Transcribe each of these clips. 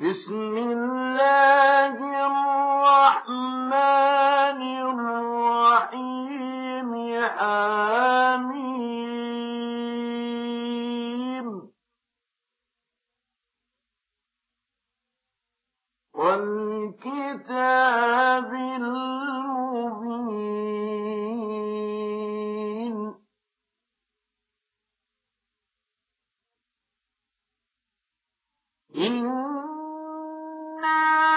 بسم الله الرحمن الرحيم حميم والكتاب المبين إنا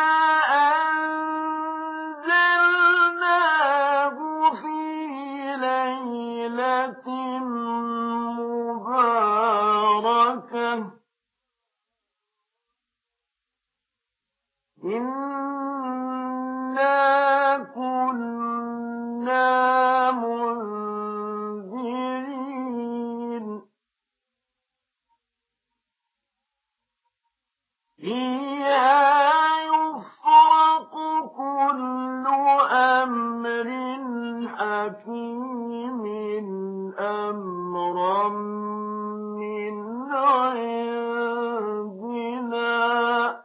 أنزلناه في ليلة مباركة إنا كنا منذرين فيها يفرق كل أمر حكيم أمرا من عندنا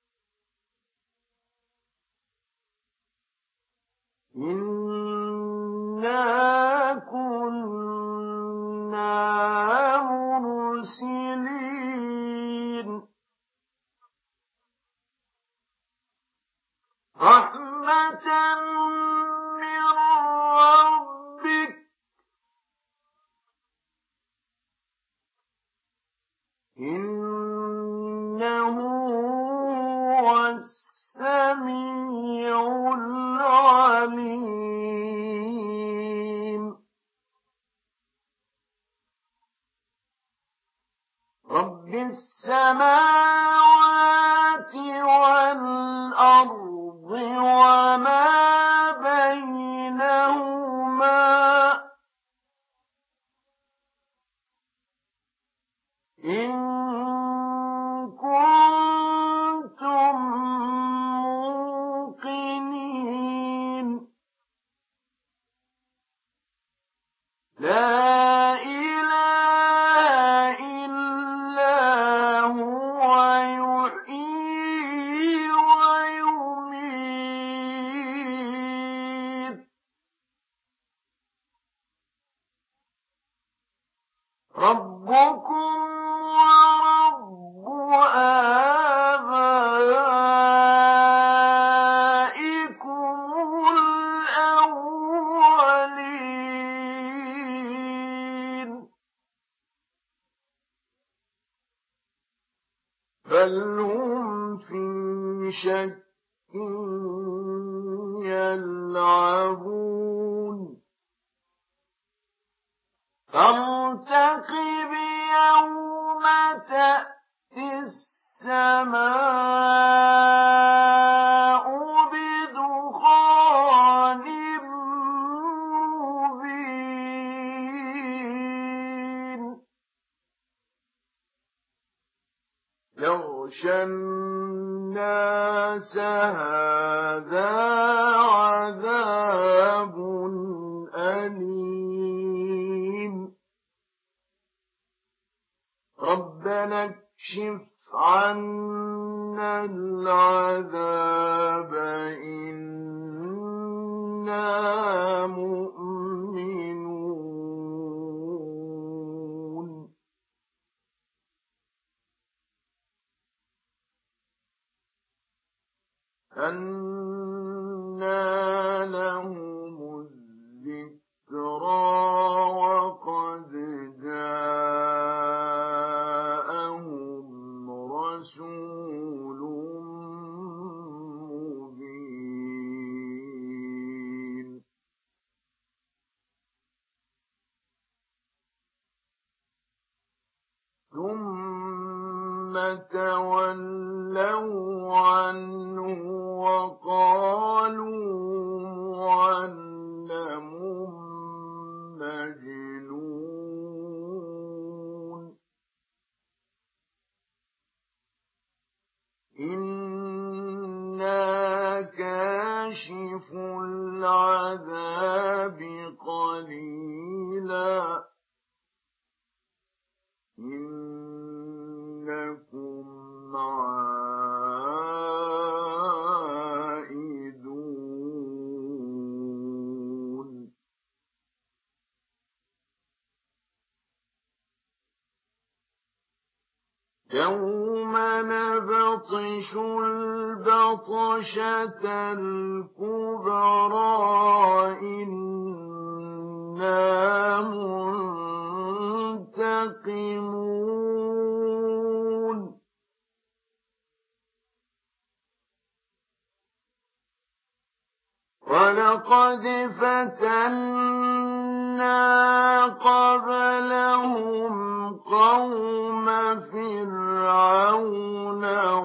إنا كنا مرسلين رحمة من ربك إنه هو السميع العليم رب السماوات والأرض وما بينهما إن كنتم موقنين لا إله إلا هو يحيي ويميت ربكم ورب آبائكم الأولين بل هم في شك يلعبون فارتقب يوم تأتي السماء بدخان مبين يغشى الناس هذا عذاب أليم ربنا اكشف عنا العذاب إنا مؤمنون أنى لهم الذكرى وقد جاءهم رسول مبين ثم تولوا عنه وقالوا معلم مجنون إنا كاشف العذاب قليلا إنكم عائدون يبطشوا البطشة الكبرى إنا منتقمون ولقد فتنا قبلهم قوم فرعون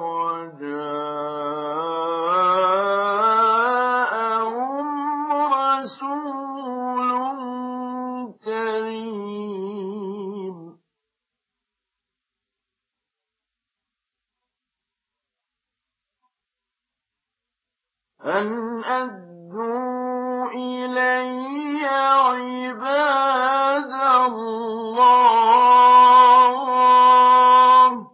وجاءهم رسول كريم أن أدوا إلي عباد الله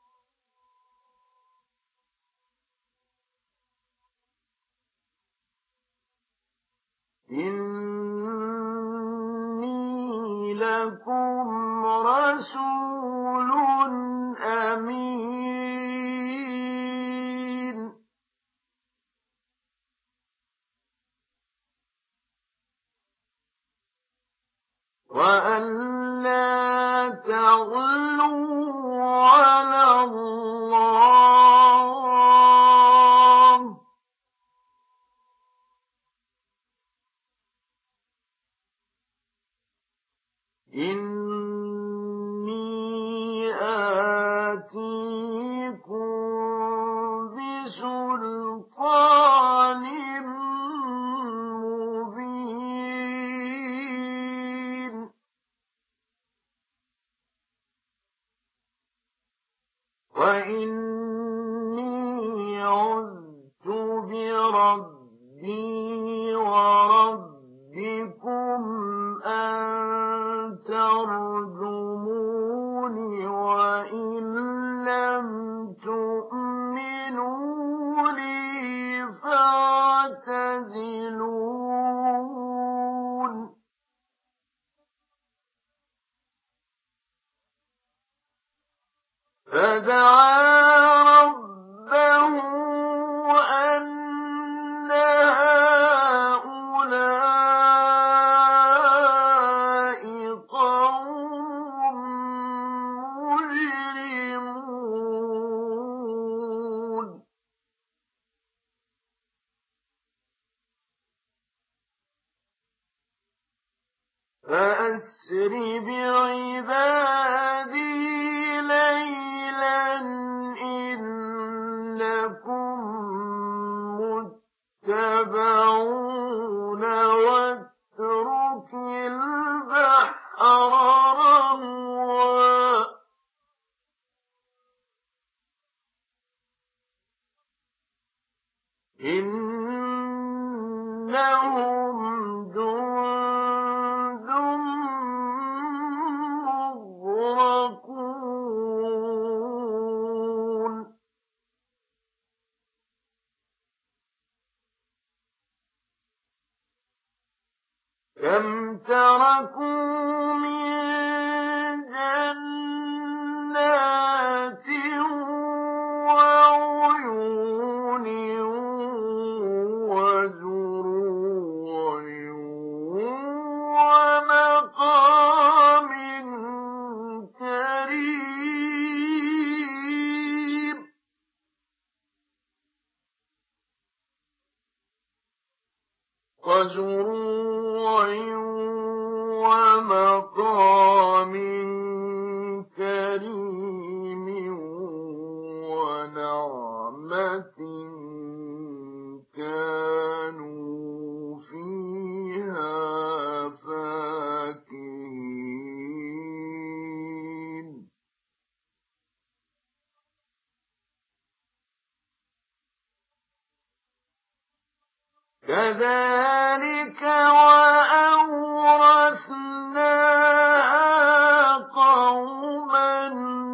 إني لكم رسول أمين وأن لا تغلوا على الله إني آتيكم بسلطان مبين وإني عذت بربي وربكم أن ترجموني وإن لم تؤمنوا لي فاعتزلون فدعا ربه أن هؤلاء قوم مجرمون فأسر بعبادي ليلا إنكم متبعون واترك البحر رهوا إنهم جند مغرقون كم تركوا من جنات وعيون وزروع ومقام كريم وزروع ومقام كريم ونعمة كانوا فيها فاكهين كذلك وأورثناها قوما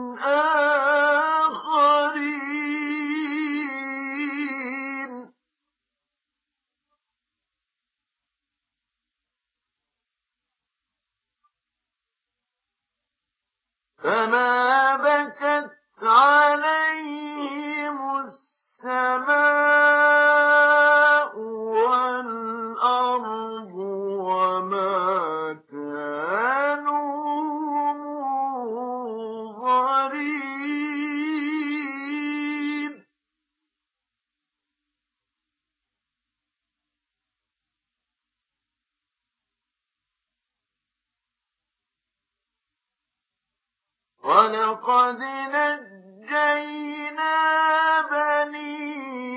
آخرين فما بكت عليهم السماء والأرض وما كانوا منظرين ولقد نجينا بني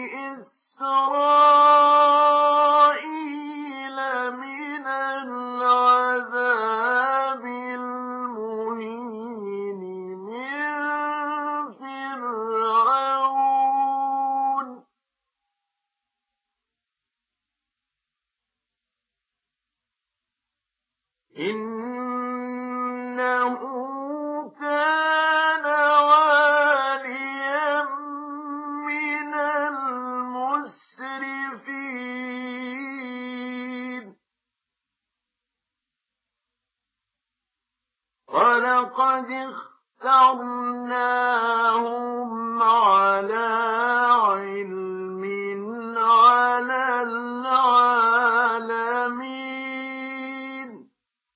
إسرائيل من العذاب المهين من فرعون إنه كان واليا من المسرفين ولقد اخترناهم على علم على العالمين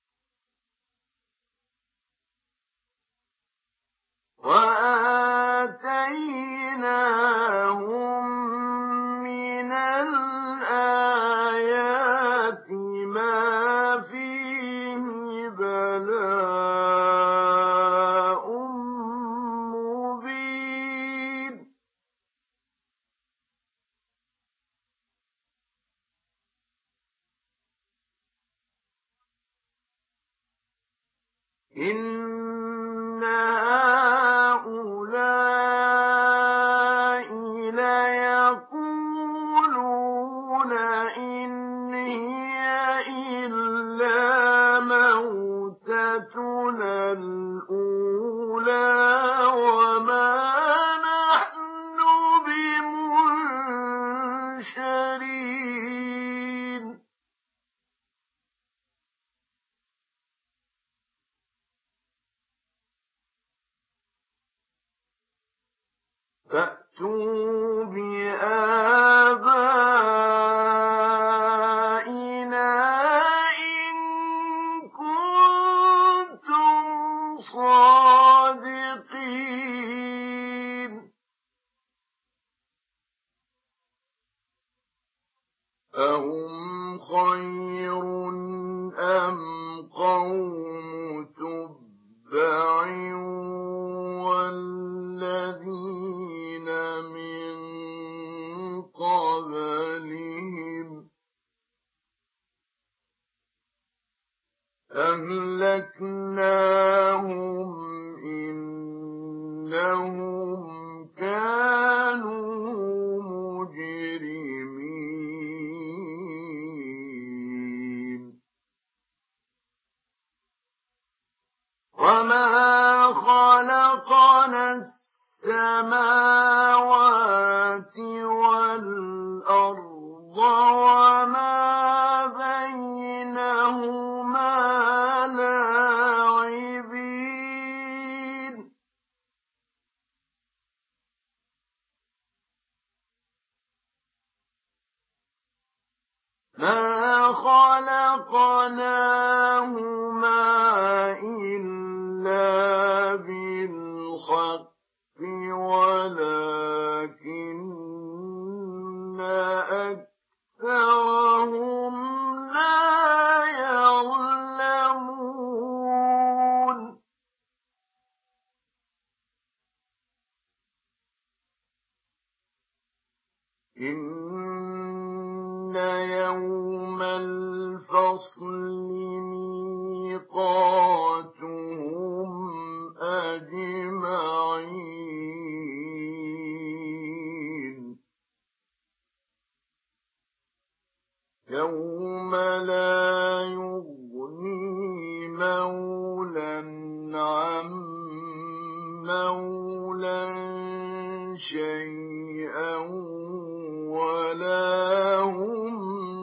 وآتيناهم من الآيات ما فيه بلاء مبين إن هؤلاء ليقولون إن هي إلا موتتنا الأولى وما نحن بمنشرين فأتوا بآبائنا إن كنتم صادقين أهم خير أم قوم تبع والذين من قبلهم أهلكناهم إنهم كانوا مجرمين وما خلقنا السماوات والأرض وما بينهما لاعبين ما خلقناهما إلا بالحق ولكن أكثرهم لا يعلمون إن يوم الفصل ميقاتهم أجمعين يوم لا يغني مولى عن مولى شيئا ولا هم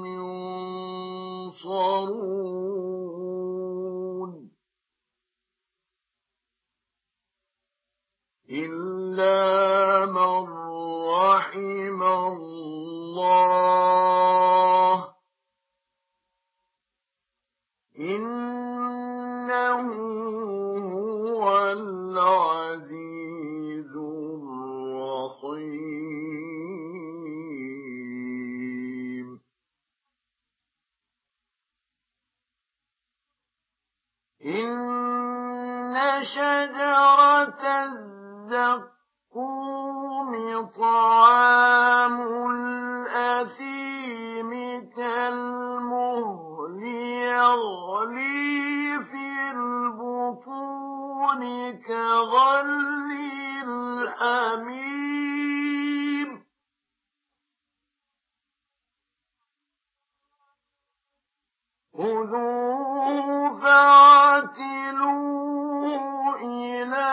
ينصرون إلا من رحم الله إنه هو العزيز الرحيم إن شجرة الزقوم طعام الأثيم كالمهل يغلي في البطون كغلي الحميم خذوه فاعتلوه إلى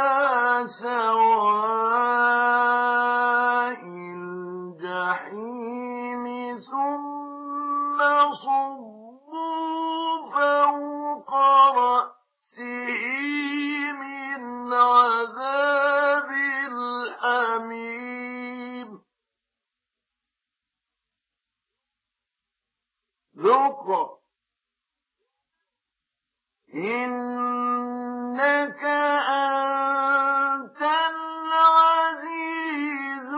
سواء الجحيم ثم صبوا فوق رأسه من عذاب الحميم ذق إنك أنت العزيز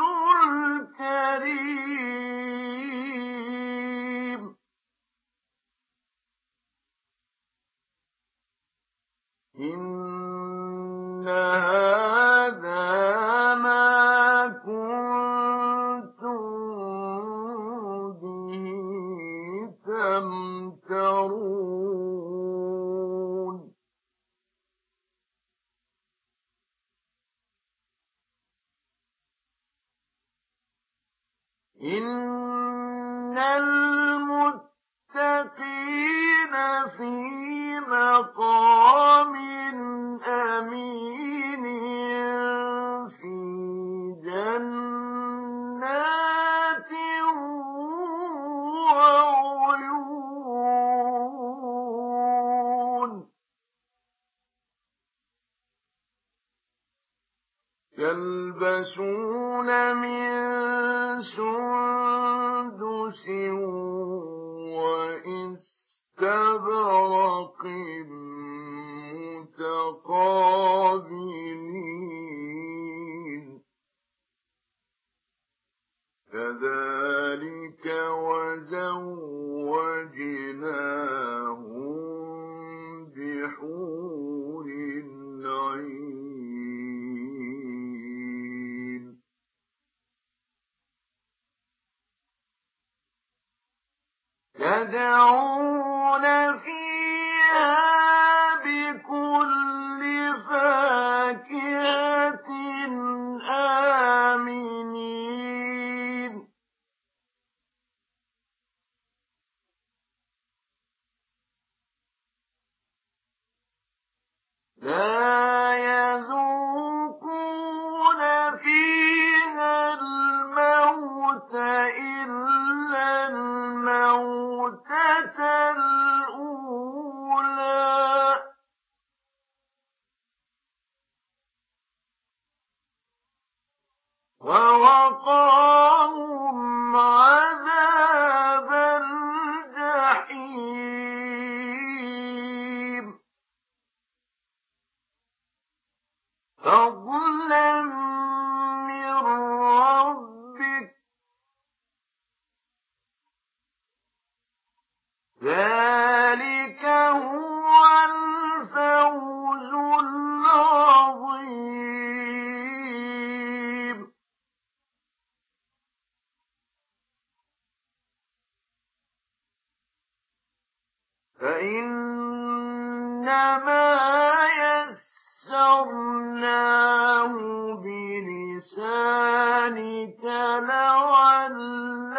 الكريم إن هذا ما كنتم به تمترون إن المتقين في مقام أمين في جنات وعيون يلبسون من سندس وإستبرق متقابلين كذلك وزوجناهم بحور عين يدعون فيها بكل فاكهة آمنين لا يذوقون فيها الموت إلا الموتة الأولى ووقاهم عذاب الجحيم فضلا من ربك ذلك هو الفوز العظيم فإنما يسرناه بلسانك لعلهم